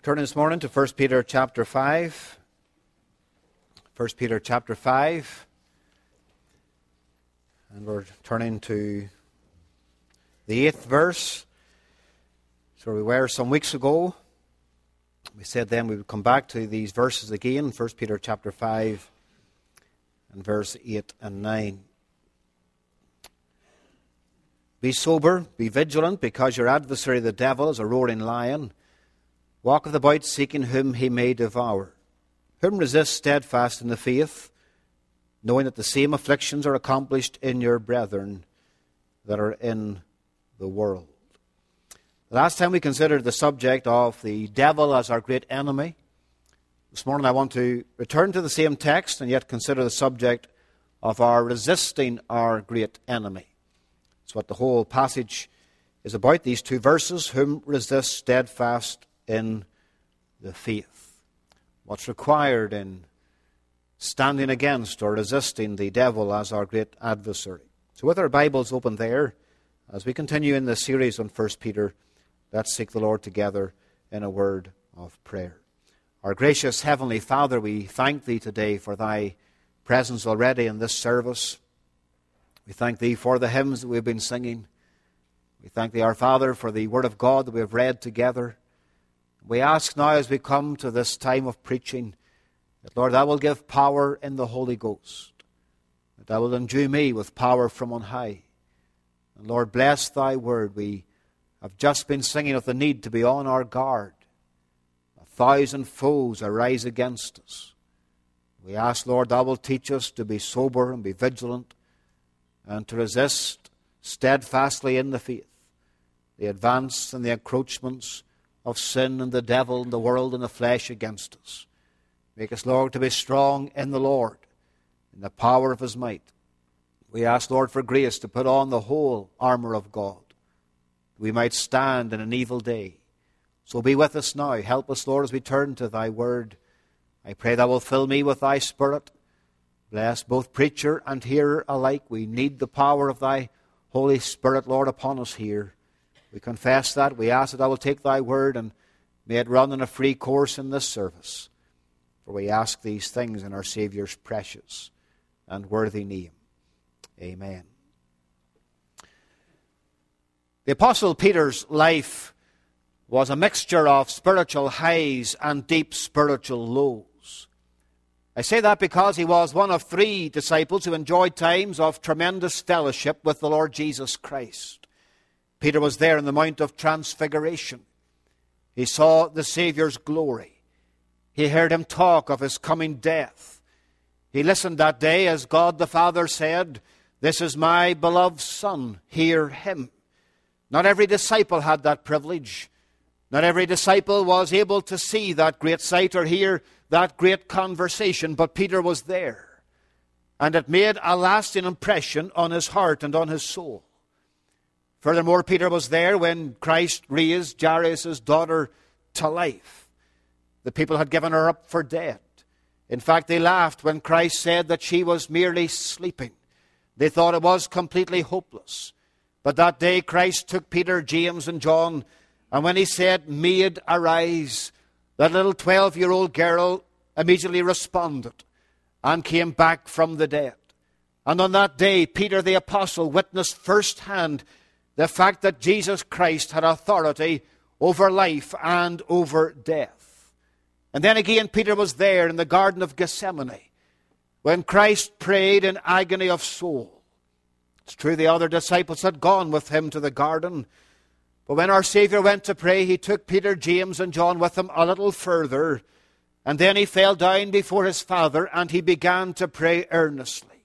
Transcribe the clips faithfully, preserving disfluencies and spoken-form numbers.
Turning this morning to First Peter chapter five. First Peter chapter five. And we're turning to the eighth verse. So we were some weeks ago. We said then we would come back to these verses again. First Peter chapter five and verse eight and nine. Be sober, be vigilant, because your adversary the devil is a roaring lion, walketh about seeking whom he may devour. Whom resist steadfast in the faith, knowing that the same afflictions are accomplished in your brethren that are in the world. The last time we considered the subject of the devil as our great enemy. This morning I want to return to the same text and yet consider the subject of our resisting our great enemy. It's what the whole passage is about, these two verses. Whom resist steadfast in the faith. What's required in standing against or resisting the devil as our great adversary. So with our Bibles open there, as we continue in this series on First Peter, let's seek the Lord together in a word of prayer. Our gracious Heavenly Father, we thank Thee today for Thy presence already in this service. We thank Thee for the hymns that we've been singing. We thank Thee, our Father, for the Word of God that we have read together. We ask now as we come to this time of preaching that, Lord, Thou will give power in the Holy Ghost, that Thou will endue me with power from on high. And Lord, bless Thy Word. We have just been singing of the need to be on our guard. A thousand foes arise against us. We ask, Lord, Thou will teach us to be sober and be vigilant and to resist steadfastly in the faith the advance and the encroachments of sin and the devil and the world and the flesh against us. Make us, Lord, to be strong in the Lord, in the power of His might. We ask, Lord, for grace to put on the whole armor of God, that we might stand in an evil day. So be with us now. Help us, Lord, as we turn to Thy Word. I pray Thou wilt fill me with Thy Spirit. Bless both preacher and hearer alike. We need the power of Thy Holy Spirit, Lord, upon us here. We confess that. We ask that Thou will take Thy Word and may it run in a free course in this service. For we ask these things in our Saviour's precious and worthy name. Amen. The Apostle Peter's life was a mixture of spiritual highs and deep spiritual lows. I say that because he was one of three disciples who enjoyed times of tremendous fellowship with the Lord Jesus Christ. Peter was there in the Mount of Transfiguration. He saw the Saviour's glory. He heard Him talk of His coming death. He listened that day as God the Father said, "This is my beloved Son, hear Him." Not every disciple had that privilege. Not every disciple was able to see that great sight or hear that great conversation, but Peter was there. And it made a lasting impression on his heart and on his soul. Furthermore, Peter was there when Christ raised Jairus' daughter to life. The people had given her up for dead. In fact, they laughed when Christ said that she was merely sleeping. They thought it was completely hopeless. But that day Christ took Peter, James, and John, and when He said, "Maid, arise," that little twelve-year-old girl immediately responded and came back from the dead. And on that day, Peter the Apostle witnessed firsthand the fact that Jesus Christ had authority over life and over death. And then again, Peter was there in the Garden of Gethsemane when Christ prayed in agony of soul. It's true the other disciples had gone with Him to the garden, but when our Savior went to pray, He took Peter, James, and John with Him a little further, and then He fell down before His Father and He began to pray earnestly.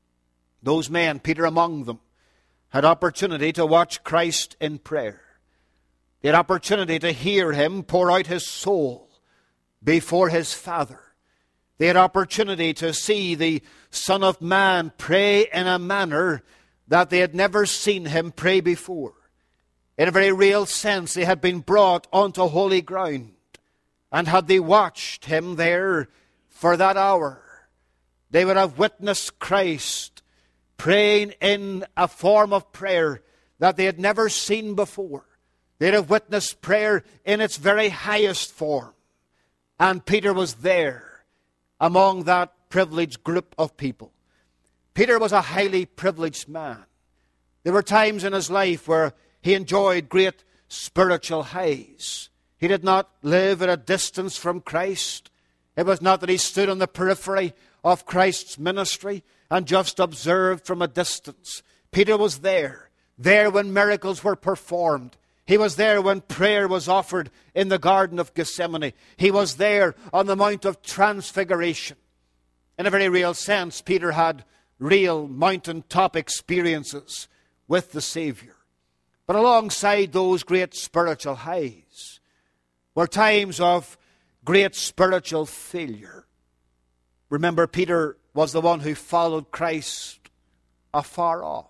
Those men, Peter among them, had opportunity to watch Christ in prayer. They had opportunity to hear Him pour out His soul before His Father. They had opportunity to see the Son of Man pray in a manner that they had never seen Him pray before. In a very real sense, they had been brought onto holy ground. And had they watched Him there for that hour, they would have witnessed Christ praying in a form of prayer that they had never seen before. They'd have witnessed prayer in its very highest form. And Peter was there among that privileged group of people. Peter was a highly privileged man. There were times in his life where he enjoyed great spiritual highs. He did not live at a distance from Christ. It was not that he stood on the periphery of Christ's ministry and just observed from a distance. Peter was there, there when miracles were performed. He was there when prayer was offered in the Garden of Gethsemane. He was there on the Mount of Transfiguration. In a very real sense, Peter had real mountaintop experiences with the Savior. But alongside those great spiritual highs were times of great spiritual failure. Remember, Peter was the one who followed Christ afar off.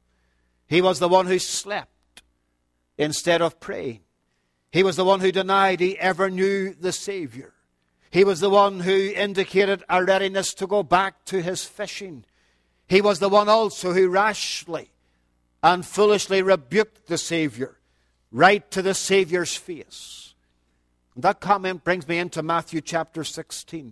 He was the one who slept instead of praying. He was the one who denied he ever knew the Savior. He was the one who indicated a readiness to go back to his fishing. He was the one also who rashly and foolishly rebuked the Savior right to the Savior's face. And that comment brings me into Matthew chapter sixteen.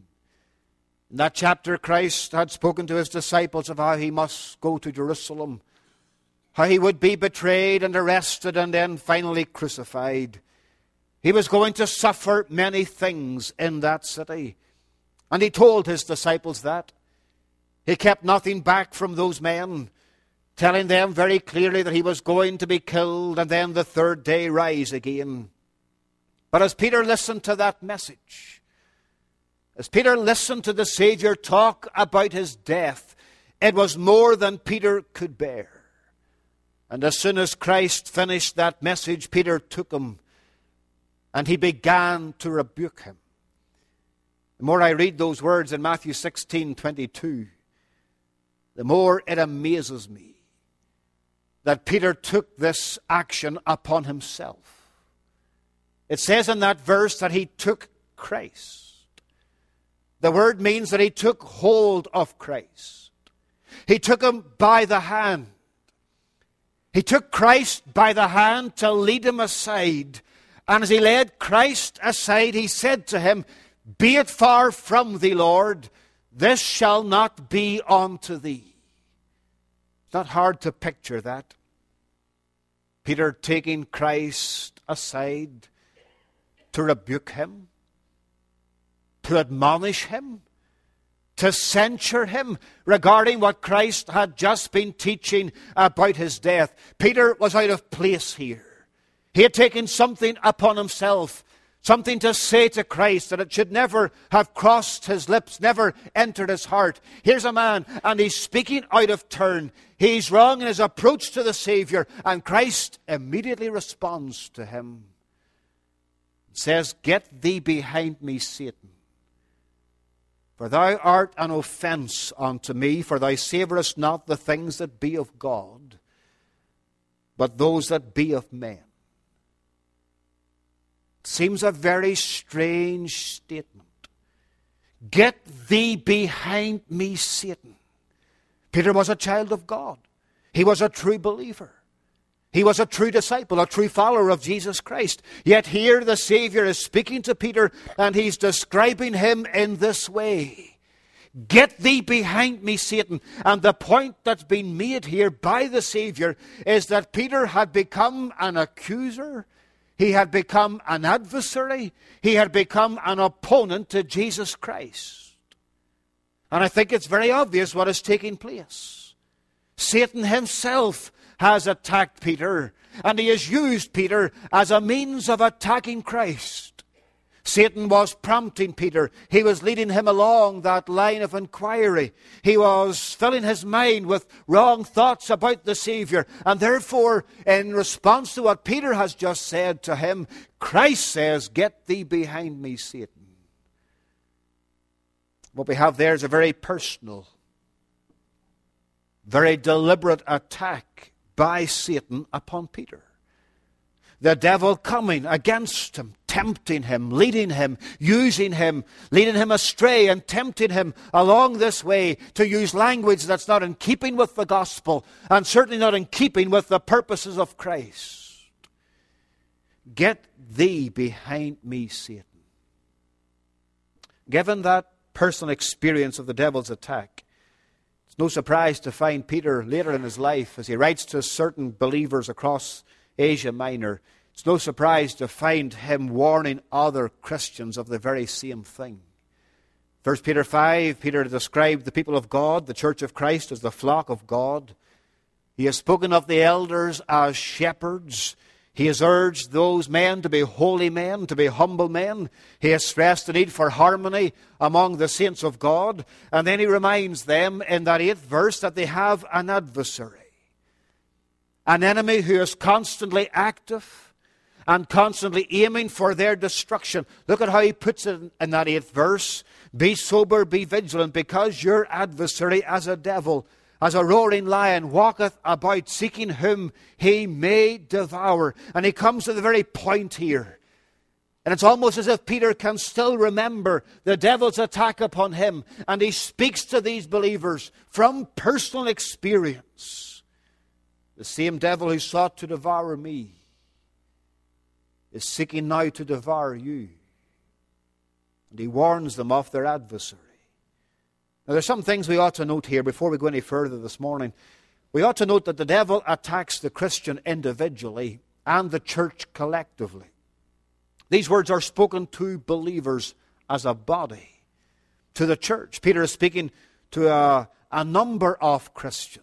In that chapter, Christ had spoken to his disciples of how he must go to Jerusalem, how he would be betrayed and arrested and then finally crucified. He was going to suffer many things in that city. And he told his disciples that. He kept nothing back from those men, telling them very clearly that he was going to be killed and then the third day rise again. But as Peter listened to that message, as Peter listened to the Savior talk about his death, it was more than Peter could bear. And as soon as Christ finished that message, Peter took him and he began to rebuke him. The more I read those words in Matthew sixteen twenty-two, the more it amazes me that Peter took this action upon himself. It says in that verse that he took Christ. The word means that he took hold of Christ. He took him by the hand. He took Christ by the hand to lead him aside. And as he led Christ aside, he said to him, "Be it far from thee, Lord, this shall not be unto thee." It's not hard to picture that. Peter taking Christ aside to rebuke him, to admonish him, to censure him regarding what Christ had just been teaching about his death. Peter was out of place here. He had taken something upon himself, something to say to Christ that it should never have crossed his lips, never entered his heart. Here's a man, and he's speaking out of turn. He's wrong in his approach to the Savior, and Christ immediately responds to him. It says, "Get thee behind me, Satan. For thou art an offense unto me, for thou savorest not the things that be of God, but those that be of men." It seems a very strange statement. Get thee behind me, Satan. Peter was a child of God. He was a true believer. He was a true disciple, a true follower of Jesus Christ. Yet here the Savior is speaking to Peter and he's describing him in this way. Get thee behind me, Satan. And the point that's been made here by the Savior is that Peter had become an accuser. He had become an adversary. He had become an opponent to Jesus Christ. And I think it's very obvious what is taking place. Satan himself has attacked Peter, and he has used Peter as a means of attacking Christ. Satan was prompting Peter. He was leading him along that line of inquiry. He was filling his mind with wrong thoughts about the Savior. And therefore, in response to what Peter has just said to him, Christ says, "Get thee behind me, Satan." What we have there is a very personal, very deliberate attack by Satan upon Peter. The devil coming against him, tempting him, leading him, using him, leading him astray and tempting him along this way to use language that's not in keeping with the gospel and certainly not in keeping with the purposes of Christ. Get thee behind me, Satan. Given that personal experience of the devil's attack, it's no surprise to find Peter later in his life, as he writes to certain believers across Asia Minor, it's no surprise to find him warning other Christians of the very same thing. First Peter five, Peter described the people of God, the church of Christ, as the flock of God. He has spoken of the elders as shepherds. He has urged those men to be holy men, to be humble men. He has stressed the need for harmony among the saints of God. And then he reminds them in that eighth verse that they have an adversary. An enemy who is constantly active and constantly aiming for their destruction. Look at how he puts it in that eighth verse. Be sober, be vigilant, because your adversary as a devil, as a roaring lion, walketh about, seeking whom he may devour. And he comes to the very point here. And it's almost as if Peter can still remember the devil's attack upon him. And he speaks to these believers from personal experience. The same devil who sought to devour me is seeking now to devour you. And he warns them of their adversary. Now, there's some things we ought to note here before we go any further this morning. We ought to note that the devil attacks the Christian individually and the church collectively. These words are spoken to believers as a body, to the church. Peter is speaking to a, a number of Christians.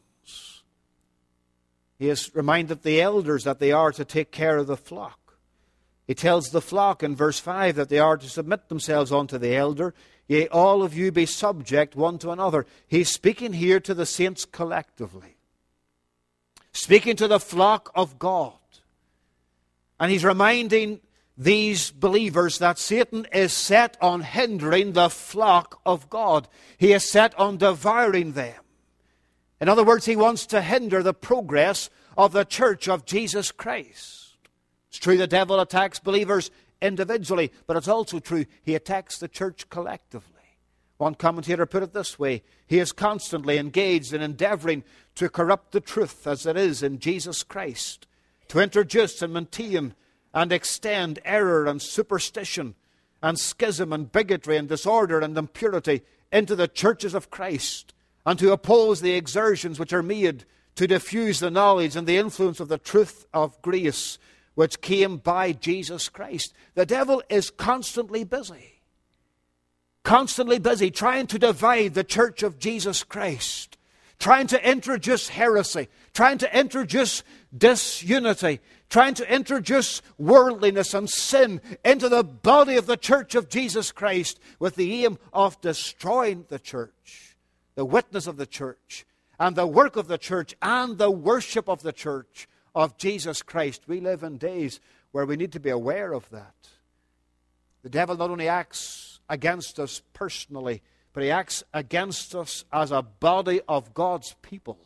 He has reminded the elders that they are to take care of the flock. He tells the flock in verse five that they are to submit themselves unto the elder. Yea, all of you be subject one to another. He's speaking here to the saints collectively. Speaking to the flock of God. And he's reminding these believers that Satan is set on hindering the flock of God. He is set on devouring them. In other words, he wants to hinder the progress of the church of Jesus Christ. It's true the devil attacks believers individually, but it's also true he attacks the church collectively. One commentator put it this way: he is constantly engaged in endeavoring to corrupt the truth as it is in Jesus Christ, to introduce and maintain and extend error and superstition and schism and bigotry and disorder and impurity into the churches of Christ, and to oppose the exertions which are made to diffuse the knowledge and the influence of the truth of grace which came by Jesus Christ. The devil is constantly busy. Constantly busy trying to divide the church of Jesus Christ. Trying to introduce heresy. Trying to introduce disunity. Trying to introduce worldliness and sin into the body of the church of Jesus Christ with the aim of destroying the church, the witness of the church, and the work of the church, and the worship of the church of Jesus Christ. We live in days where we need to be aware of that. The devil not only acts against us personally, but he acts against us as a body of God's people.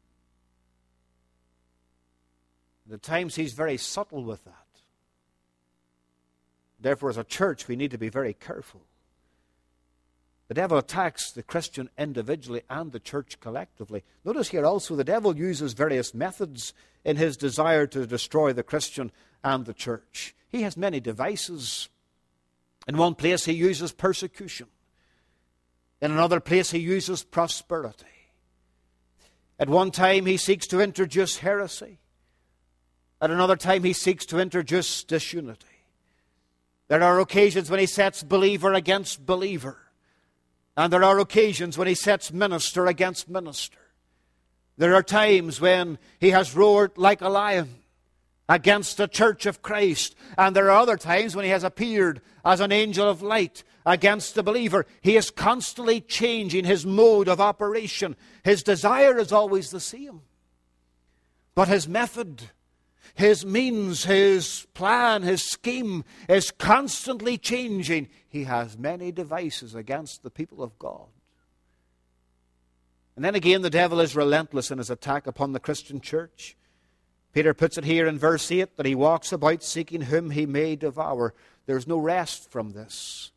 And at times he's very subtle with that. Therefore, as a church, we need to be very careful. The devil attacks the Christian individually and the church collectively. Notice here also the devil uses various methods in his desire to destroy the Christian and the church. He has many devices. In one place he uses persecution. In another place he uses prosperity. At one time he seeks to introduce heresy. At another time he seeks to introduce disunity. There are occasions when he sets believer against believer. And there are occasions when he sets minister against minister. There are times when he has roared like a lion against the church of Christ. And there are other times when he has appeared as an angel of light against the believer. He is constantly changing his mode of operation. His desire is always the same. But his method, his means, his plan, his scheme is constantly changing. He has many devices against the people of God. And then again, the devil is relentless in his attack upon the Christian church. Peter puts it here in verse eight that he walks about seeking whom he may devour. There's no rest from this.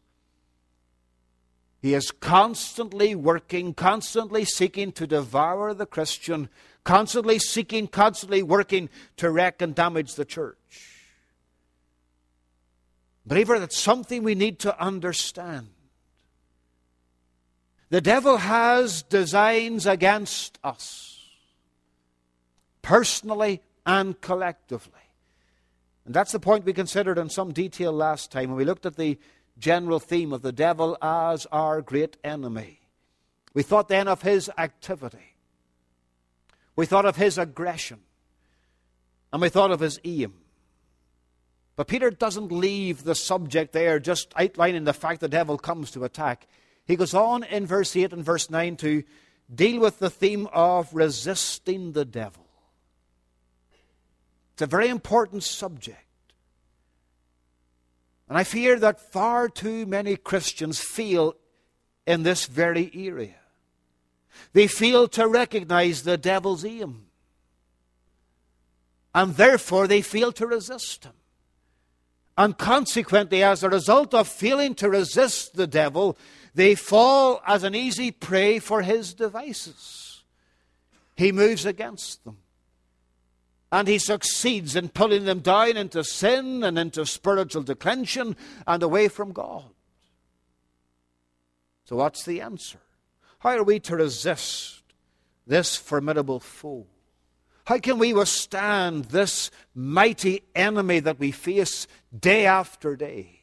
He is constantly working, constantly seeking to devour the Christian, constantly seeking, constantly working to wreck and damage the church. Believer, that's something we need to understand. The devil has designs against us, personally and collectively. And that's the point we considered in some detail last time when we looked at the general theme of the devil as our great enemy. We thought then of his activity. We thought of his aggression. And we thought of his aim. But Peter doesn't leave the subject there just outlining the fact the devil comes to attack. He goes on in verse eight and verse nine to deal with the theme of resisting the devil. It's a very important subject. And I fear that far too many Christians fail in this very area. They fail to recognize the devil's aim. And therefore they fail to resist him. And consequently, as a result of failing to resist the devil, they fall as an easy prey for his devices. He moves against them. And he succeeds in pulling them down into sin and into spiritual declension and away from God. So what's the answer? How are we to resist this formidable foe? How can we withstand this mighty enemy that we face day after day?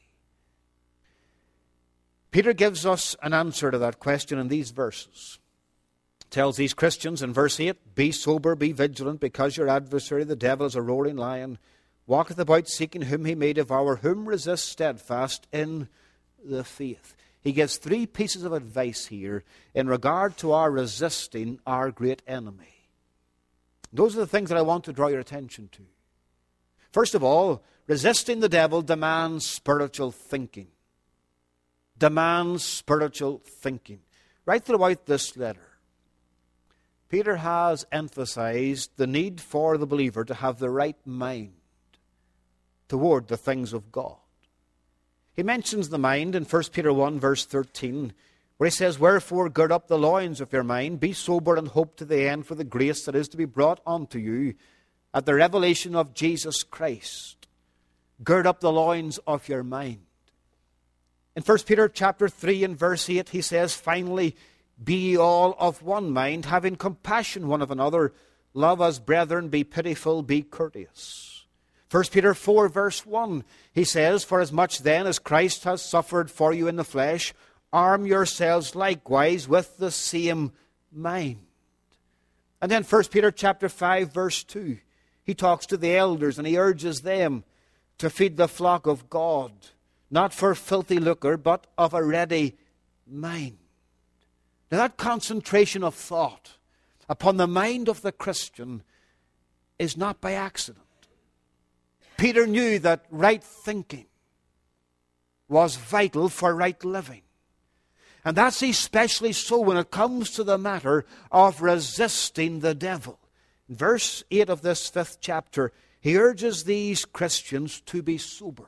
Peter gives us an answer to that question in these verses. Tells these Christians in verse eight, be sober, be vigilant, because your adversary, the devil, is a roaring lion, walketh about seeking whom he may devour, whom resist steadfast in the faith. He gives three pieces of advice here in regard to our resisting our great enemy. Those are the things that I want to draw your attention to. First of all, resisting the devil demands spiritual thinking. Demands spiritual thinking. Right throughout this letter, Peter has emphasized the need for the believer to have the right mind toward the things of God. He mentions the mind in First Peter one, verse thirteen, where he says, wherefore gird up the loins of your mind, be sober and hope to the end for the grace that is to be brought unto you at the revelation of Jesus Christ. Gird up the loins of your mind. In First Peter chapter three and verse eight, he says, finally, be ye all of one mind, having compassion one of another, love as brethren, be pitiful, be courteous. First Peter four, verse one, he says, for as much then as Christ has suffered for you in the flesh, arm yourselves likewise with the same mind. And then First Peter chapter five, verse two, he talks to the elders and he urges them to feed the flock of God, not for filthy lucre, but of a ready mind. Now that concentration of thought upon the mind of the Christian is not by accident. Peter knew that right thinking was vital for right living. And that's especially so when it comes to the matter of resisting the devil. In verse eight of this fifth chapter, he urges these Christians to be sober.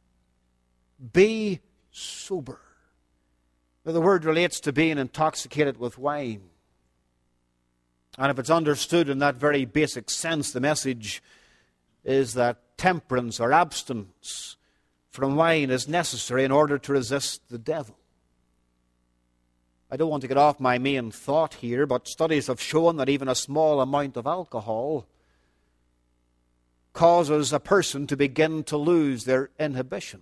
Be sober. Now, the word relates to being intoxicated with wine. And if it's understood in that very basic sense, the message is that temperance or abstinence from wine is necessary in order to resist the devil. I don't want to get off my main thought here, but studies have shown that even a small amount of alcohol causes a person to begin to lose their inhibitions.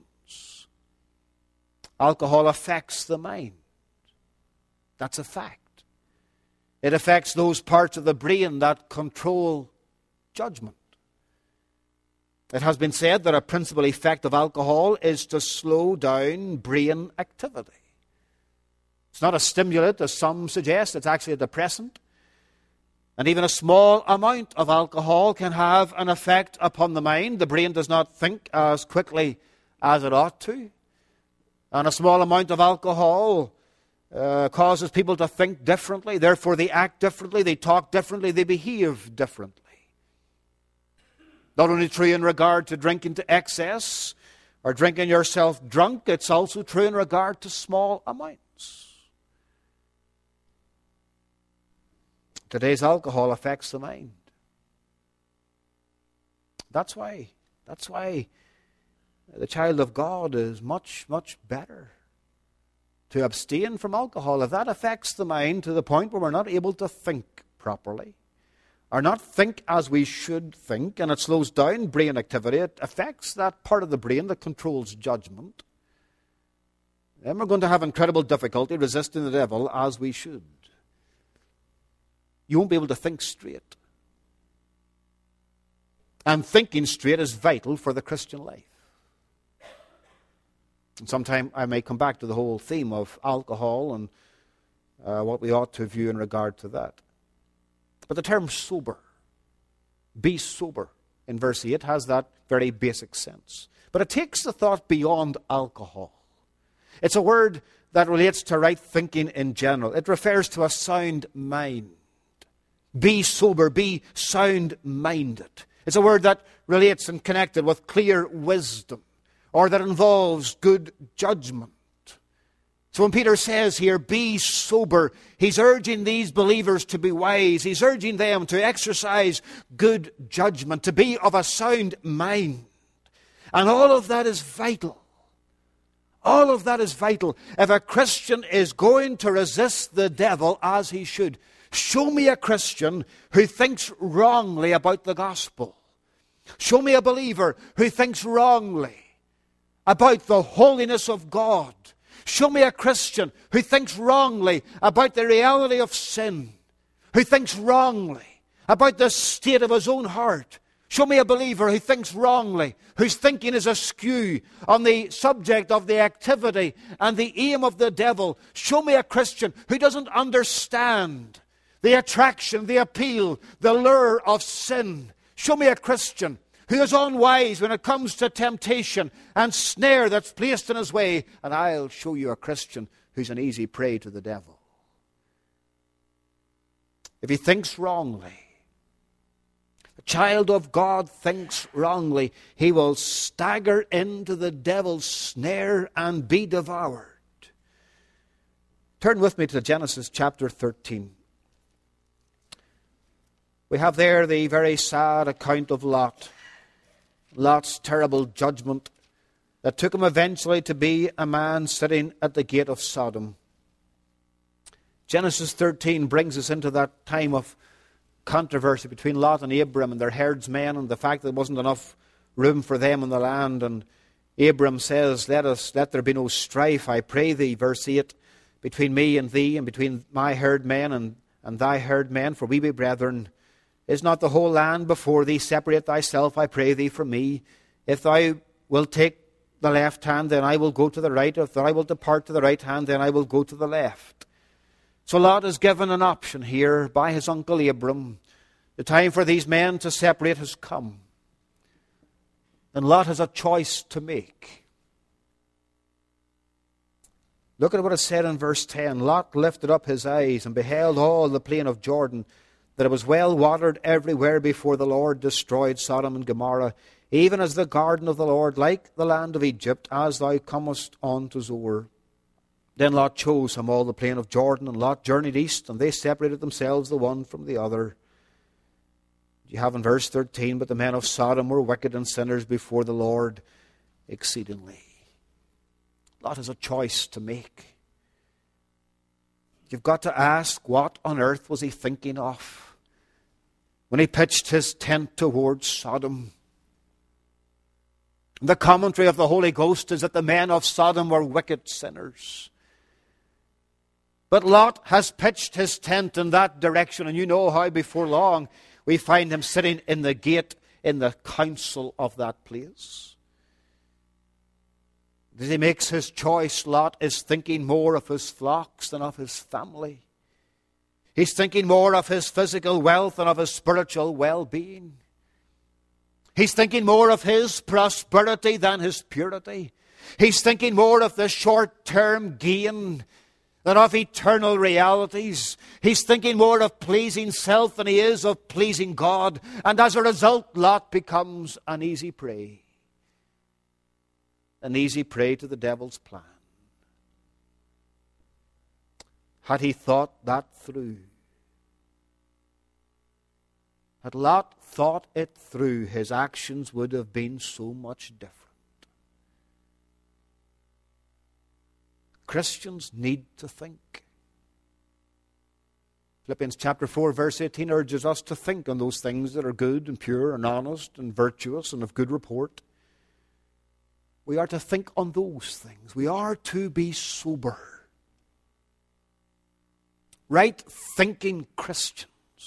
Alcohol affects the mind. That's a fact. It affects those parts of the brain that control judgment. It has been said that a principal effect of alcohol is to slow down brain activity. It's not a stimulant, as some suggest. It's actually a depressant. And even a small amount of alcohol can have an effect upon the mind. The brain does not think as quickly as it ought to. And a small amount of alcohol uh, causes people to think differently. Therefore, they act differently, they talk differently, they behave differently. Not only true in regard to drinking to excess or drinking yourself drunk, it's also true in regard to small amounts. Today's alcohol affects the mind. That's why, that's why The child of God is much, much better to abstain from alcohol. If that affects the mind to the point where we're not able to think properly, or not think as we should think, and it slows down brain activity, it affects that part of the brain that controls judgment, then we're going to have incredible difficulty resisting the devil as we should. You won't be able to think straight. And thinking straight is vital for the Christian life. And sometime I may come back to the whole theme of alcohol and uh, what we ought to view in regard to that. But the term sober, be sober, in verse eight has that very basic sense. But it takes the thought beyond alcohol. It's a word that relates to right thinking in general. It refers to a sound mind. Be sober, be sound-minded. It's a word that relates and connected with clear wisdom, or that involves good judgment. So when Peter says here, be sober, he's urging these believers to be wise. He's urging them to exercise good judgment, to be of a sound mind. And all of that is vital. All of that is vital. If a Christian is going to resist the devil as he should, show me a Christian who thinks wrongly about the gospel. Show me a believer who thinks wrongly about the holiness of God. Show me a Christian who thinks wrongly about the reality of sin, who thinks wrongly about the state of his own heart. Show me a believer who thinks wrongly, whose thinking is askew on the subject of the activity and the aim of the devil. Show me a Christian who doesn't understand the attraction, the appeal, the lure of sin. Show me a Christian who is unwise when it comes to temptation and snare that's placed in his way, and I'll show you a Christian who's an easy prey to the devil. If he thinks wrongly, a child of God thinks wrongly, he will stagger into the devil's snare and be devoured. Turn with me to Genesis chapter thirteen. We have there the very sad account of Lot. Lot's terrible judgment that took him eventually to be a man sitting at the gate of Sodom. Genesis thirteen brings us into that time of controversy between Lot and Abram and their herdsmen, and the fact that there wasn't enough room for them in the land. And Abram says, let us let there be no strife, I pray thee, verse eight, between me and thee, and between my herdmen and, and thy herdmen, for we be brethren. Is not the whole land before thee? Separate thyself, I pray thee, from me. If thou wilt take the left hand, then I will go to the right. If thou wilt depart to the right hand, then I will go to the left. So Lot is given an option here by his uncle Abram. The time for these men to separate has come. And Lot has a choice to make. Look at what it said in verse ten. Lot lifted up his eyes and beheld all the plain of Jordan, that it was well watered everywhere before the Lord destroyed Sodom and Gomorrah, even as the garden of the Lord, like the land of Egypt, as thou comest on to Zoar. Then Lot chose from all the plain of Jordan, and Lot journeyed east, and they separated themselves the one from the other. You have in verse thirteen, but the men of Sodom were wicked and sinners before the Lord exceedingly. Lot has a choice to make. You've got to ask, what on earth was he thinking of when he pitched his tent towards Sodom? The commentary of the Holy Ghost is that the men of Sodom were wicked sinners. But Lot has pitched his tent in that direction, and you know how before long we find him sitting in the gate in the council of that place. As he makes his choice, Lot is thinking more of his flocks than of his family. He's thinking more of his physical wealth than of his spiritual well-being. He's thinking more of his prosperity than his purity. He's thinking more of the short-term gain than of eternal realities. He's thinking more of pleasing self than he is of pleasing God. And as a result, Lot becomes an easy prey. An easy prey to the devil's plan. Had he thought that through, had Lot thought it through, his actions would have been so much different. Christians need to think. Philippians chapter four, verse eighteen urges us to think on those things that are good and pure and honest and virtuous and of good report. We are to think on those things. We are to be sober. Right thinking Christians.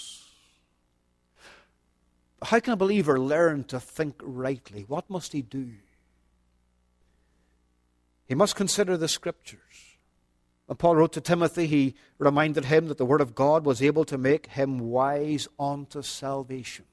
How can a believer learn to think rightly? What must he do? He must consider the Scriptures. When Paul wrote to Timothy, he reminded him that the Word of God was able to make him wise unto salvation.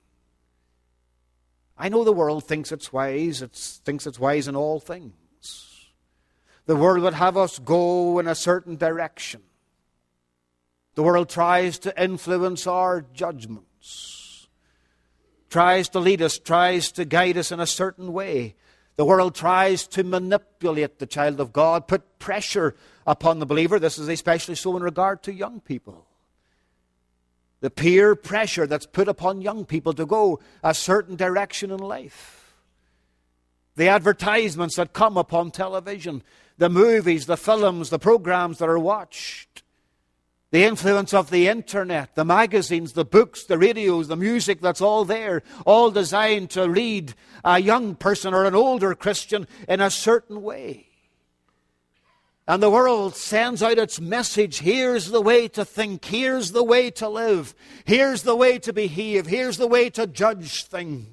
I know the world thinks it's wise. It thinks it's wise in all things. The world would have us go in a certain direction. The world tries to influence our judgments, tries to lead us, tries to guide us in a certain way. The world tries to manipulate the child of God, put pressure upon the believer. This is especially so in regard to young people. The peer pressure that's put upon young people to go a certain direction in life. The advertisements that come upon television, the movies, the films, the programs that are watched. The influence of the internet, the magazines, the books, the radios, the music that's all there, all designed to lead a young person or an older Christian in a certain way. And the world sends out its message, here's the way to think, here's the way to live, here's the way to behave, here's the way to judge things.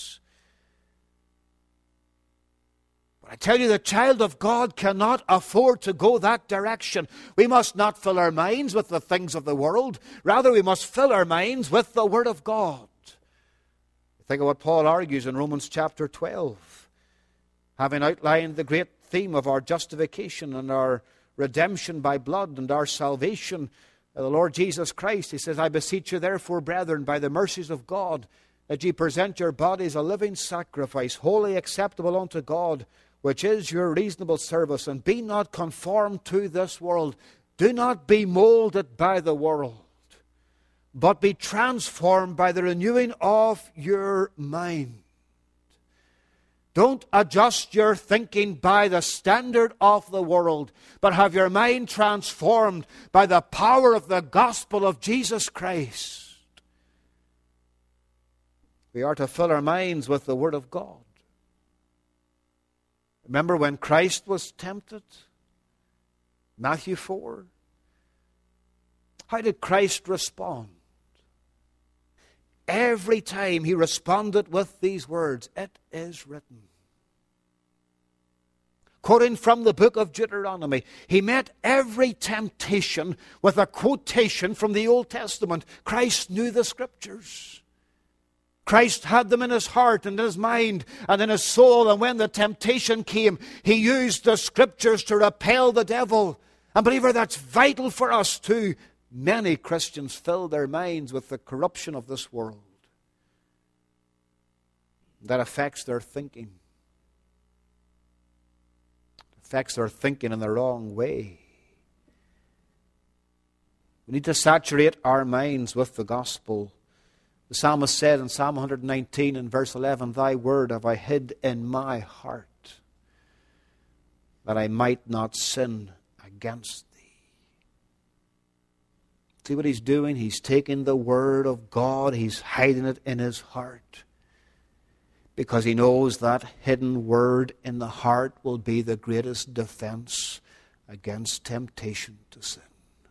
I tell you, the child of God cannot afford to go that direction. We must not fill our minds with the things of the world. Rather, we must fill our minds with the Word of God. Think of what Paul argues in Romans chapter twelve. Having outlined the great theme of our justification and our redemption by blood and our salvation by the Lord Jesus Christ, he says, I beseech you therefore, brethren, by the mercies of God, that ye present your bodies a living sacrifice, wholly acceptable unto God, which is your reasonable service, and be not conformed to this world. Do not be molded by the world, but be transformed by the renewing of your mind. Don't adjust your thinking by the standard of the world, but have your mind transformed by the power of the gospel of Jesus Christ. We are to fill our minds with the Word of God. Remember when Christ was tempted? Matthew four. How did Christ respond? Every time he responded with these words, it is written. Quoting from the book of Deuteronomy, he met every temptation with a quotation from the Old Testament. Christ knew the Scriptures. Christ had them in his heart and in his mind and in his soul. And when the temptation came, he used the Scriptures to repel the devil. And believer, that's vital for us too. Many Christians fill their minds with the corruption of this world. That affects their thinking. It affects their thinking in the wrong way. We need to saturate our minds with the gospel. The psalmist said in Psalm one nineteen and verse eleven, Thy word have I hid in my heart, that I might not sin against thee. See what he's doing? He's taking the word of God, he's hiding it in his heart. Because he knows that hidden word in the heart will be the greatest defense against temptation to sin.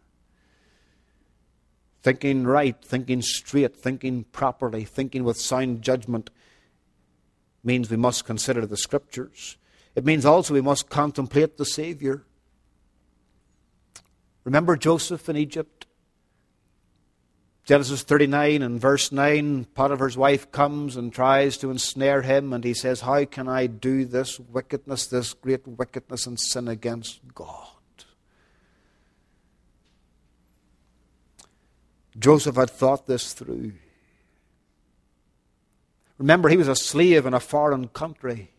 Thinking right, thinking straight, thinking properly, thinking with sound judgment means we must consider the Scriptures. It means also we must contemplate the Savior. Remember Joseph in Egypt? Genesis thirty-nine and verse nine, Potiphar's wife comes and tries to ensnare him, and he says, How can I do this wickedness, this great wickedness, and sin against God? Joseph had thought this through. Remember, he was a slave in a foreign country.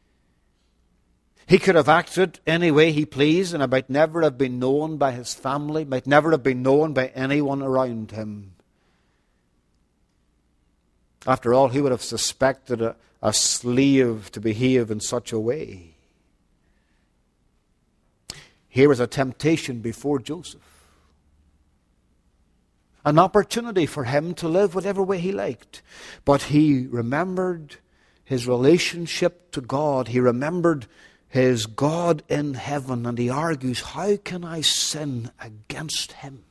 He could have acted any way he pleased, and it might never have been known by his family, might never have been known by anyone around him. After all, he would have suspected a, a slave to behave in such a way. Here was a temptation before Joseph. An opportunity for him to live whatever way he liked. But he remembered his relationship to God. He remembered his God in heaven. And he argues, how can I sin against him?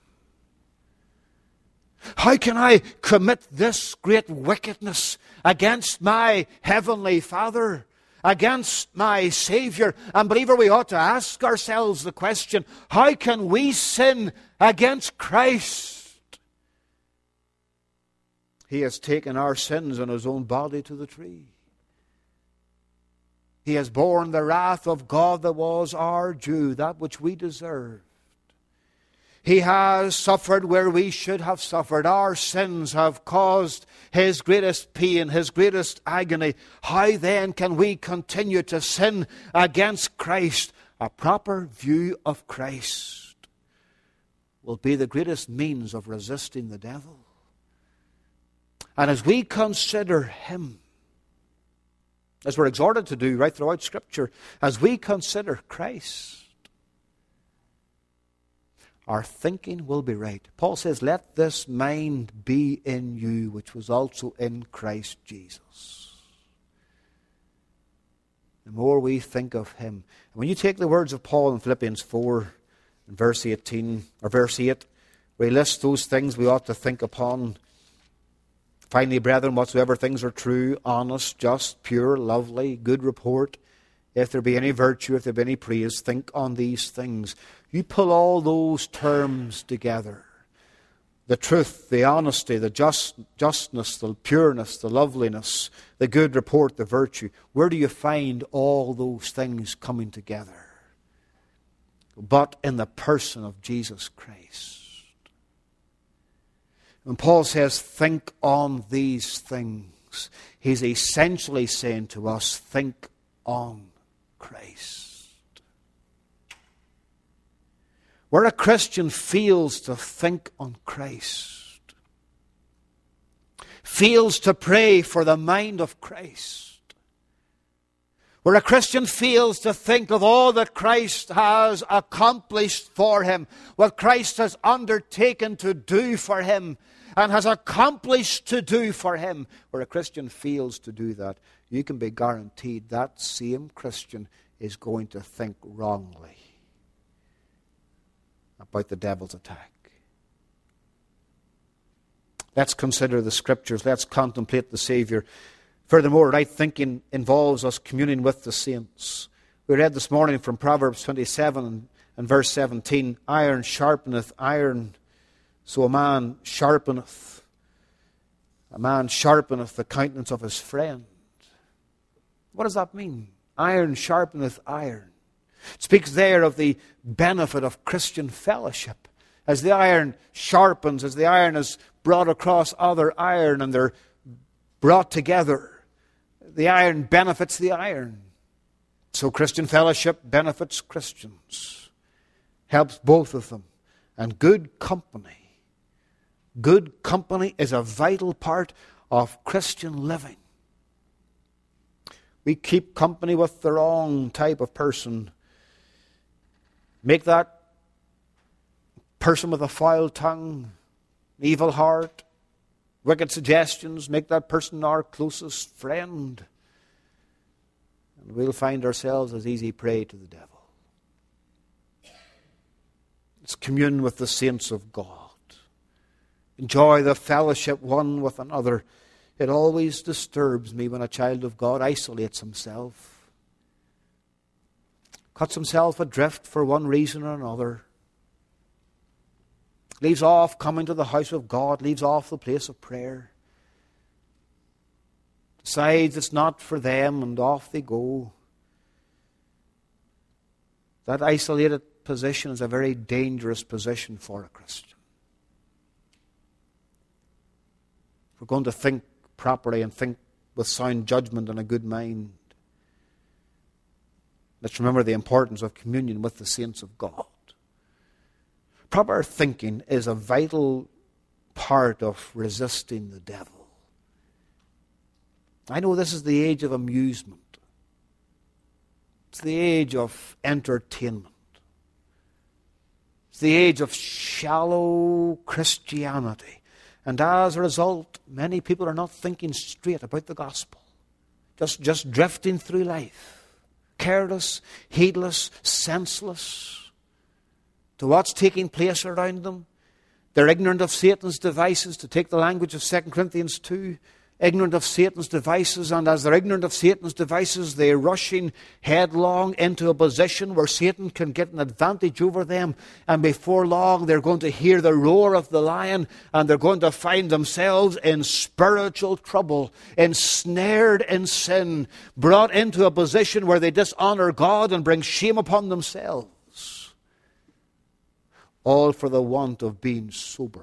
How can I commit this great wickedness against my heavenly Father? Against my Savior? And believer, we ought to ask ourselves the question, how can we sin against Christ? He has taken our sins on his own body to the tree. He has borne the wrath of God that was our due, that which we deserved. He has suffered where we should have suffered. Our sins have caused his greatest pain, his greatest agony. How then can we continue to sin against Christ? A proper view of Christ will be the greatest means of resisting the devil. And as we consider him, as we're exhorted to do right throughout Scripture, as we consider Christ, our thinking will be right. Paul says, let this mind be in you, which was also in Christ Jesus. The more we think of him. And when you take the words of Paul in Philippians four, in verse eighteen, or verse eight, where he lists those things we ought to think upon. Finally, brethren, whatsoever things are true, honest, just, pure, lovely, good report, if there be any virtue, if there be any praise, think on these things. You pull all those terms together. The truth, the honesty, the just, justness, the pureness, the loveliness, the good report, the virtue. Where do you find all those things coming together? But in the person of Jesus Christ. When Paul says, think on these things, he's essentially saying to us, think on Christ. Where a Christian fails to think on Christ, fails to pray for the mind of Christ, where a Christian fails to think of all that Christ has accomplished for him, what Christ has undertaken to do for him, and has accomplished to do for him, where a Christian fails to do that, you can be guaranteed that same Christian is going to think wrongly about the devil's attack. Let's consider the Scriptures. Let's contemplate the Savior. Furthermore, right thinking involves us communing with the saints. We read this morning from Proverbs twenty-seven and verse seventeen, iron sharpeneth iron, so a man sharpeneth, a man sharpeneth the countenance of his friend. What does that mean? Iron sharpeneth iron. It speaks there of the benefit of Christian fellowship. As the iron sharpens, as the iron is brought across other iron and they're brought together, the iron benefits the iron. So Christian fellowship benefits Christians, helps both of them. And good company. Good company is a vital part of Christian living. We keep company with the wrong type of person. Make that person with a foul tongue, evil heart, wicked suggestions, make that person our closest friend. And we'll find ourselves as easy prey to the devil. Let's commune with the saints of God. Enjoy the fellowship one with another. It always disturbs me when a child of God isolates himself, cuts himself adrift for one reason or another, leaves off coming to the house of God, leaves off the place of prayer, decides it's not for them, and off they go. That isolated position is a very dangerous position for a Christian. If we're going to think properly and think with sound judgment and a good mind, let's remember the importance of communion with the saints of God. Proper thinking is a vital part of resisting the devil. I know this is the age of amusement. It's the age of entertainment. the age of shallow Christianity. And as a result, many people are not thinking straight about the gospel. Just, just drifting through life. Careless, heedless, senseless to what's taking place around them. They're ignorant of Satan's devices, to take the language of Second Corinthians two. Ignorant of Satan's devices, and as they're ignorant of Satan's devices, they're rushing headlong into a position where Satan can get an advantage over them, and before long they're going to hear the roar of the lion, and they're going to find themselves in spiritual trouble, ensnared in sin, brought into a position where they dishonor God and bring shame upon themselves, all for the want of being sober.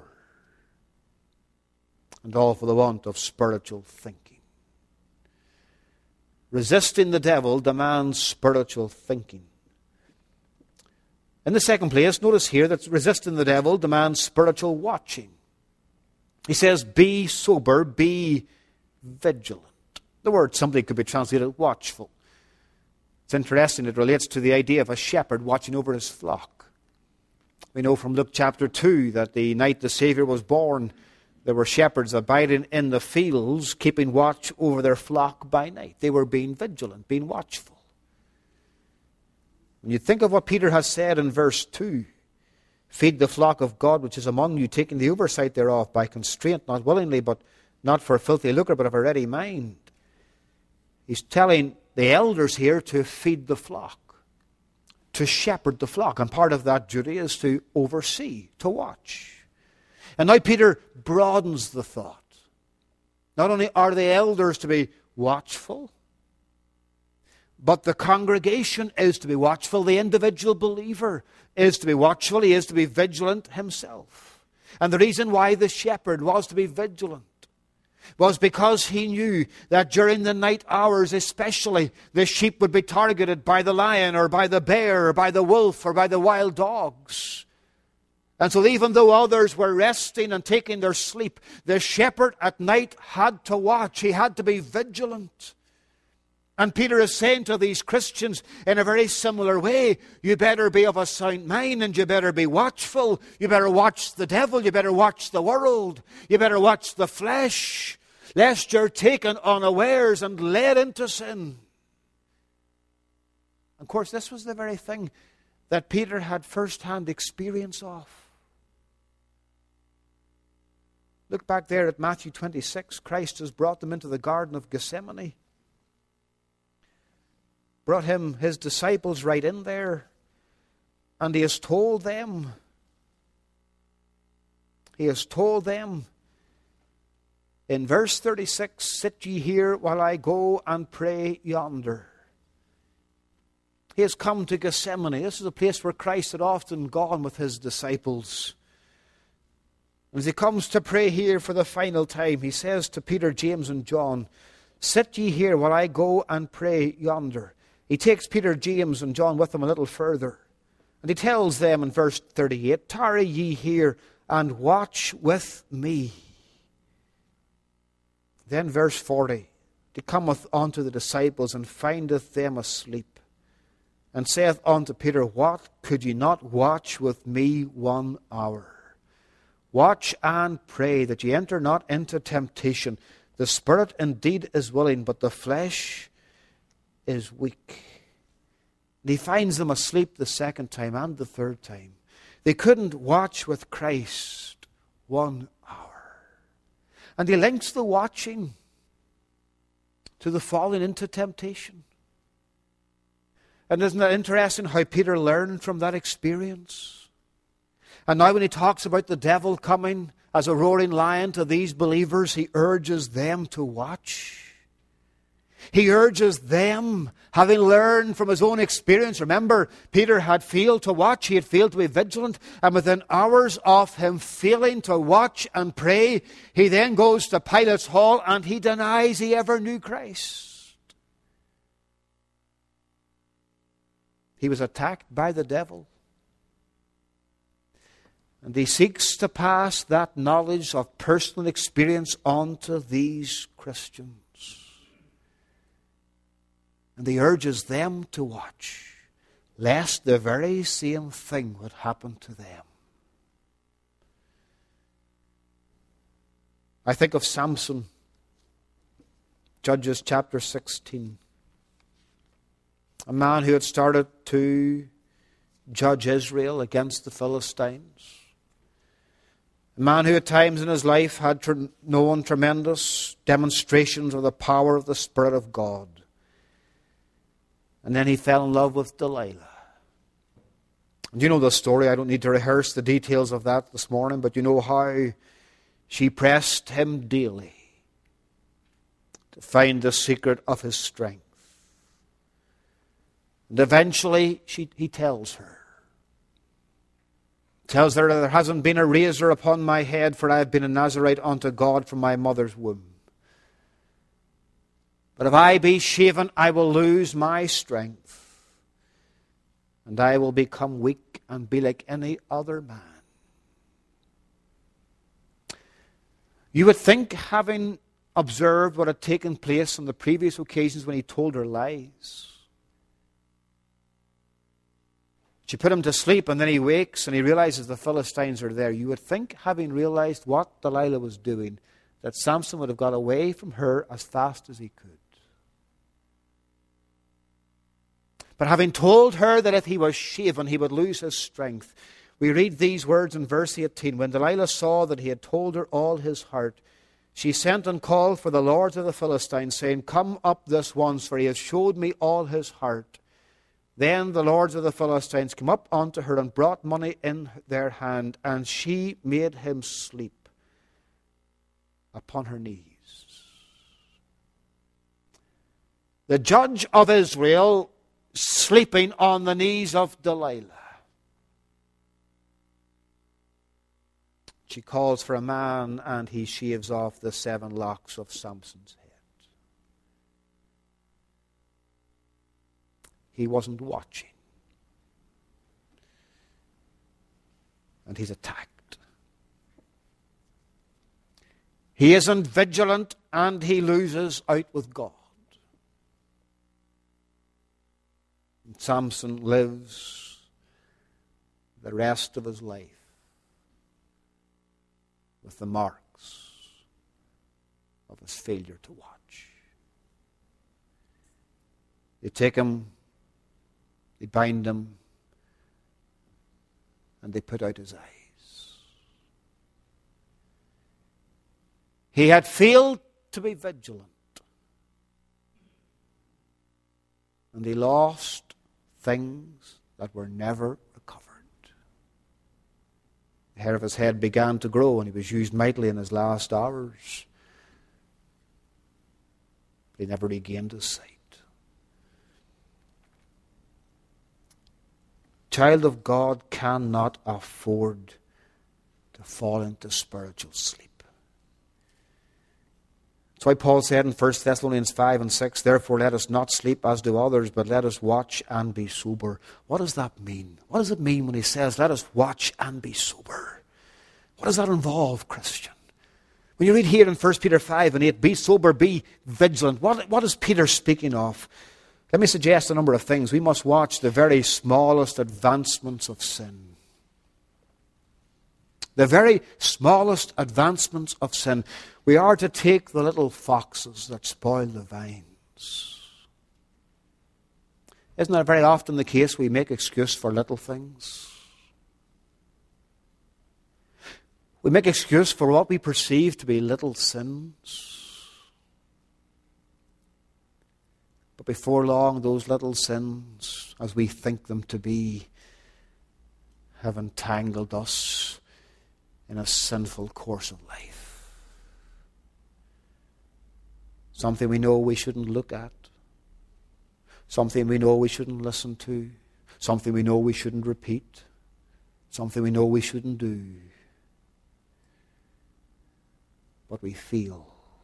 And all for the want of spiritual thinking. Resisting the devil demands spiritual thinking. In the second place, notice here that resisting the devil demands spiritual watching. He says, be sober, be vigilant. The word simply could be translated watchful. It's interesting, it relates to the idea of a shepherd watching over his flock. We know from Luke chapter two that the night the Savior was born, there were shepherds abiding in the fields, keeping watch over their flock by night. They were being vigilant, being watchful. When you think of what Peter has said in verse two, feed the flock of God which is among you, taking the oversight thereof by constraint, not willingly, but not for filthy lucre, but of a ready mind. He's telling the elders here to feed the flock, to shepherd the flock. And part of that duty is to oversee, to watch. And now Peter broadens the thought. Not only are the elders to be watchful, but the congregation is to be watchful. The individual believer is to be watchful. He is to be vigilant himself. And the reason why the shepherd was to be vigilant was because he knew that during the night hours especially, the sheep would be targeted by the lion or by the bear or by the wolf or by the wild dogs. And so even though others were resting and taking their sleep, the shepherd at night had to watch. He had to be vigilant. And Peter is saying to these Christians in a very similar way, you better be of a sound mind and you better be watchful. You better watch the devil. You better watch the world. You better watch the flesh, lest you're taken unawares and led into sin. Of course, this was the very thing that Peter had first-hand experience of. Look back there at Matthew twenty-six. Christ has brought them into the Garden of Gethsemane. Brought him, his disciples, right in there. And he has told them, he has told them, in verse thirty-six, sit ye here while I go and pray yonder. He has come to Gethsemane. This is a place where Christ had often gone with his disciples. As he comes to pray here for the final time, he says to Peter, James, and John, sit ye here while I go and pray yonder. He takes Peter, James, and John with him a little further. And he tells them in verse thirty-eight, tarry ye here and watch with me. Then verse forty, he cometh unto the disciples and findeth them asleep. And saith unto Peter, what, could ye not watch with me one hour? Watch and pray that ye enter not into temptation. The spirit indeed is willing, but the flesh is weak. And he finds them asleep the second time and the third time. They couldn't watch with Christ one hour. And he links the watching to the falling into temptation. And isn't it interesting how Peter learned from that experience? And now when he talks about the devil coming as a roaring lion to these believers, he urges them to watch. He urges them, having learned from his own experience. Remember, Peter had failed to watch. He had failed to be vigilant. And within hours of him failing to watch and pray, he then goes to Pilate's hall and he denies he ever knew Christ. He was attacked by the devil. And he seeks to pass that knowledge of personal experience on to these Christians. And he urges them to watch. lest the very same thing would happen to them. I think of Samson, Judges chapter sixteen. A man who had started to judge Israel against the Philistines. A man who at times in his life had known tremendous demonstrations of the power of the Spirit of God. And then he fell in love with Delilah. And you know the story. I don't need to rehearse the details of that this morning, but you know how she pressed him daily to find the secret of his strength. And eventually she, he tells her, tells her that there hasn't been a razor upon my head, for I have been a Nazarite unto God from my mother's womb. But if I be shaven, I will lose my strength, and I will become weak and be like any other man. You would think, having observed what had taken place on the previous occasions when he told her lies, she put him to sleep, and then he wakes and he realizes the Philistines are there. You would think, having realized what Delilah was doing, that Samson would have got away from her as fast as he could. But having told her that if he was shaven, he would lose his strength, we read these words in verse eighteen. When Delilah saw that he had told her all his heart, she sent and called for the lords of the Philistines, saying, Come up this once, for he has showed me all his heart. Then the lords of the Philistines came up unto her and brought money in their hand, and she made him sleep upon her knees. The judge of Israel sleeping on the knees of Delilah. She calls for a man, and he shaves off the seven locks of Samson's head. He wasn't watching. And he's attacked. He isn't vigilant, and he loses out with God. And Samson lives the rest of his life with the marks of his failure to watch. They take him, they bind him, and they put out his eyes. He had failed to be vigilant, and he lost things that were never recovered. The hair of his head began to grow, and he was used mightily in his last hours. But he never regained his sight. Child of God cannot afford to fall into spiritual sleep. That's why Paul said in First Thessalonians five and six, Therefore let us not sleep as do others, but let us watch and be sober. What does that mean? What does it mean when he says, let us watch and be sober? What does that involve, Christian? When you read here in First Peter five and eight, be sober, be vigilant. What, what is Peter speaking of? Let me suggest a number of things. We must watch the very smallest advancements of sin. The very smallest advancements of sin. We are to take the little foxes that spoil the vines. Isn't that very often the case? We make excuse for little things. We make excuse for what we perceive to be little sins. But before long, those little sins, as we think them to be, have entangled us in a sinful course of life. Something we know we shouldn't look at. Something we know we shouldn't listen to. Something we know we shouldn't repeat. Something we know we shouldn't do. But we feel.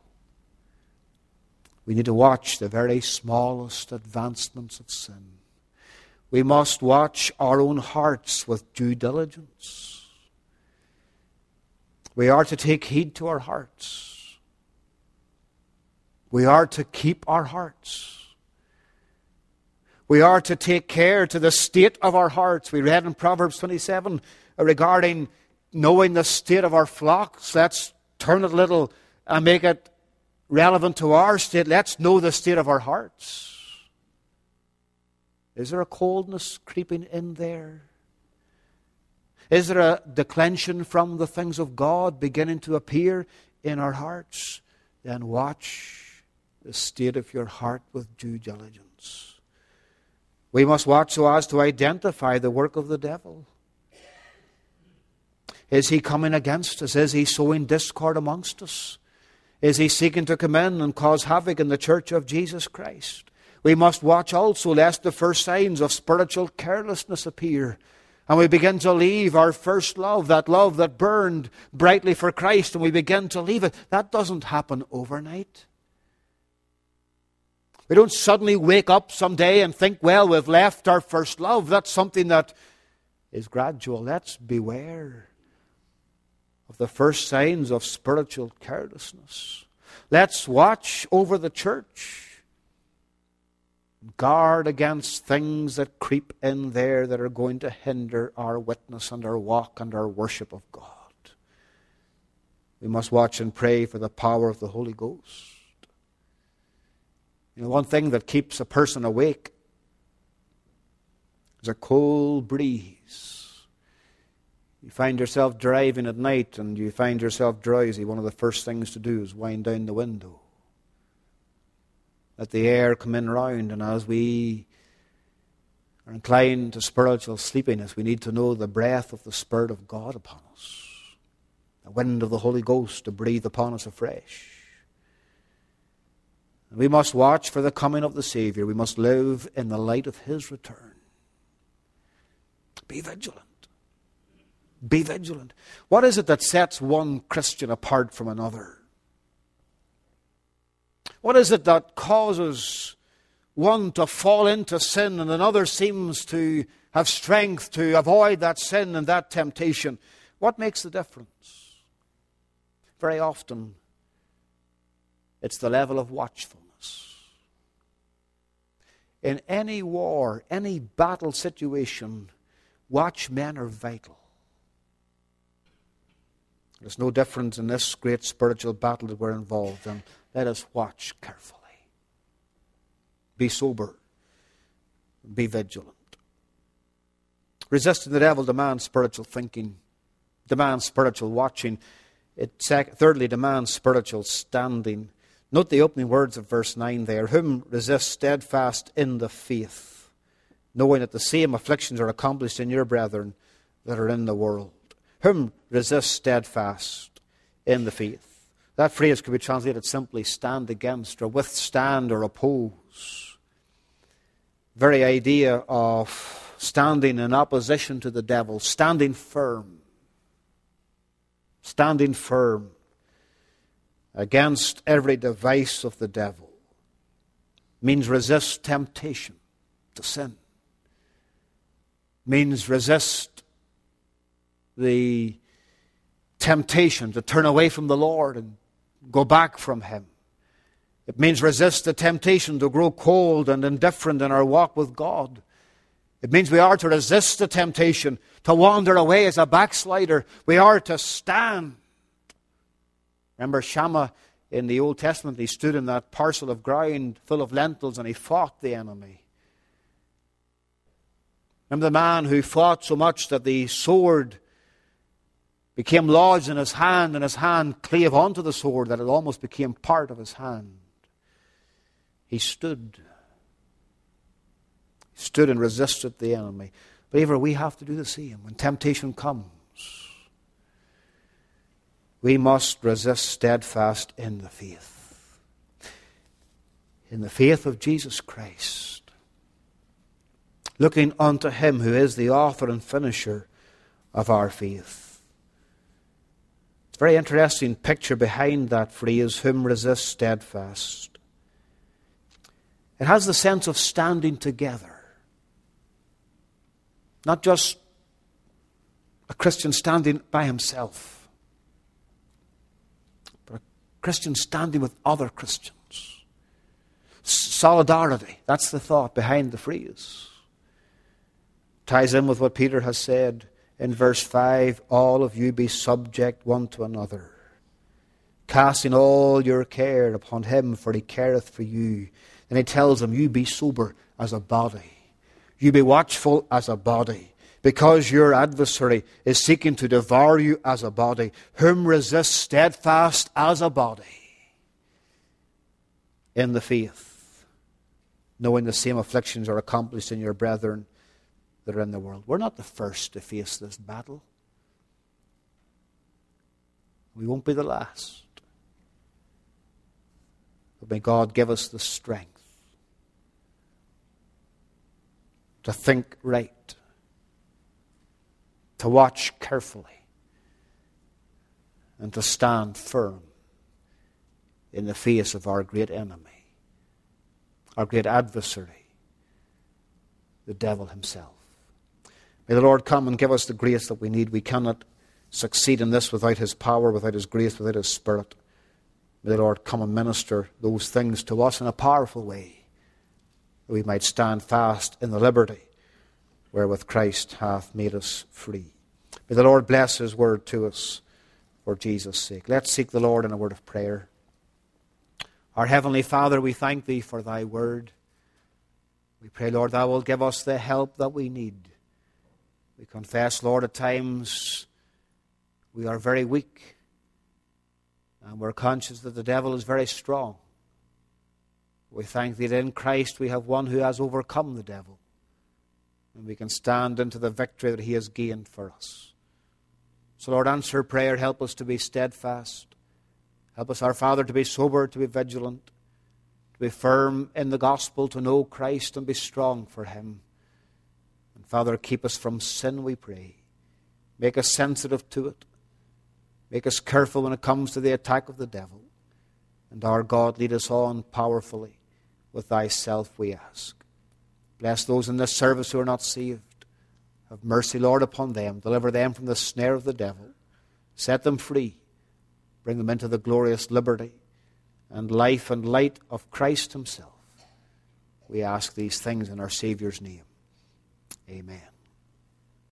We need to watch the very smallest advancements of sin. We must watch our own hearts with due diligence. We are to take heed to our hearts. We are to keep our hearts. We are to take care to the state of our hearts. We read in Proverbs twenty-seven regarding knowing the state of our flocks. Let's turn it a little and make it relevant to our state. Let's know the state of our hearts. Is there a coldness creeping in there? Is there a declension from the things of God beginning to appear in our hearts? Then watch the state of your heart with due diligence. We must watch so as to identify the work of the devil. Is he coming against us? Is he sowing discord amongst us? Is he seeking to come in and cause havoc in the church of Jesus Christ? We must watch also lest the first signs of spiritual carelessness appear, and we begin to leave our first love, that love that burned brightly for Christ, and we begin to leave it. That doesn't happen overnight. We don't suddenly wake up someday and think, well, we've left our first love. That's something that is gradual. Let's beware of the first signs of spiritual carelessness. Let's watch over the church. Guard against things that creep in there that are going to hinder our witness and our walk and our worship of God. We must watch and pray for the power of the Holy Ghost. You know, one thing that keeps a person awake is a cold breeze. You find yourself driving at night and you find yourself drowsy. One of the first things to do is wind down the window. Let the air come in round, and as we are inclined to spiritual sleepiness, we need to know the breath of the Spirit of God upon us, the wind of the Holy Ghost to breathe upon us afresh. And we must watch for the coming of the Savior. We must live in the light of His return. Be vigilant. Be vigilant. What is it that sets one Christian apart from another? What is it that causes one to fall into sin and another seems to have strength to avoid that sin and that temptation? What makes the difference? Very often, it's the level of watchfulness. In any war, any battle situation, watchmen are vital. There's no difference in this great spiritual battle that we're involved in. Let us watch carefully. Be sober. Be vigilant. Resisting the devil demands spiritual thinking, demands spiritual watching. It thirdly demands spiritual standing. Note the opening words of verse nine there. Whom resist steadfast in the faith, knowing that the same afflictions are accomplished in your brethren that are in the world. Whom resist steadfast in the faith. That phrase could be translated simply stand against or withstand or oppose. Very idea of standing in opposition to the devil, standing firm. Standing firm against every device of the devil means resist temptation to sin. Means resist the temptation to turn away from the Lord and go back from Him. It means resist the temptation to grow cold and indifferent in our walk with God. It means we are to resist the temptation to wander away as a backslider. We are to stand. Remember Shammah in the Old Testament, he stood in that parcel of ground full of lentils and he fought the enemy. Remember the man who fought so much that the sword became lodged in his hand, and his hand clave onto the sword that it almost became part of his hand. He stood. He stood and resisted the enemy. Believer, we have to do the same. When temptation comes, we must resist steadfast in the faith. In the faith of Jesus Christ. Looking unto Him who is the author and finisher of our faith. It's a very interesting picture behind that phrase, whom resist steadfast. It has the sense of standing together. Not just a Christian standing by himself, but a Christian standing with other Christians. Solidarity. That's the thought behind the phrase. Ties in with what Peter has said in verse five. All of you be subject one to another, casting all your care upon him, for he careth for you. And he tells them, you be sober as a body. You be watchful as a body, because your adversary is seeking to devour you as a body. Whom resist steadfast as a body in the faith, knowing the same afflictions are accomplished in your brethren that are in the world. We're not the first to face this battle. We won't be the last. But may God give us the strength to think right, to watch carefully, and to stand firm in the face of our great enemy, our great adversary, the devil himself. May the Lord come and give us the grace that we need. We cannot succeed in this without his power, without his grace, without his Spirit. May the Lord come and minister those things to us in a powerful way, that we might stand fast in the liberty wherewith Christ hath made us free. May the Lord bless his word to us for Jesus' sake. Let's seek the Lord in a word of prayer. Our Heavenly Father, we thank thee for thy word. We pray, Lord, thou wilt give us the help that we need. We confess, Lord, at times we are very weak, and we're conscious that the devil is very strong. We thank thee that in Christ we have one who has overcome the devil, and we can stand into the victory that he has gained for us. So, Lord, answer prayer. Help us to be steadfast. Help us, our Father, to be sober, to be vigilant, to be firm in the gospel, to know Christ and be strong for him. And, Father, keep us from sin, we pray. Make us sensitive to it. Make us careful when it comes to the attack of the devil. And our God, lead us on powerfully with thyself, we ask. Bless those in this service who are not saved. Have mercy, Lord, upon them. Deliver them from the snare of the devil. Set them free. Bring them into the glorious liberty and life and light of Christ himself. We ask these things in our Saviour's name. Amen.